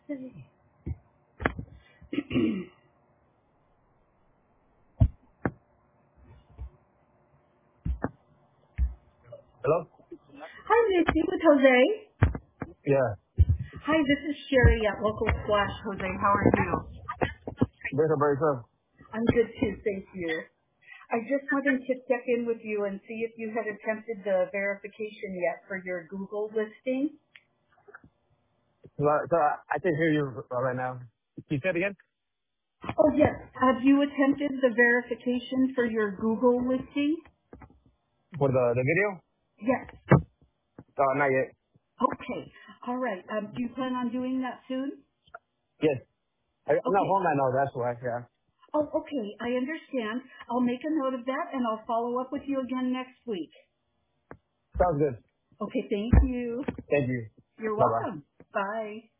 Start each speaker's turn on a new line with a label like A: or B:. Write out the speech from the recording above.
A: Hello?
B: Hi, Nancy with Jose.
A: Yeah.
B: Hi, this is Sherry at Local Splash. Jose, how are you?
A: There's a very good.
B: I'm good too, thank you. I just wanted to check in with you and see if you had attempted the verification yet for your Google listing.
A: So I can hear you right now. You said again?
B: Oh yes, have you attempted the verification for your Google listing?
A: For the video?
B: Yes.
A: Not yet.
B: Okay. All right. Do you plan on doing that soon?
A: Yes. I'm not
B: Okay.
A: home right now, that's why, yeah.
B: Oh, okay. I understand. I'll make a note of that and I'll follow up with you again next week.
A: Sounds good.
B: Okay. Thank you.
A: Thank you.
B: You're
A: Bye-bye.
B: welcome. Bye.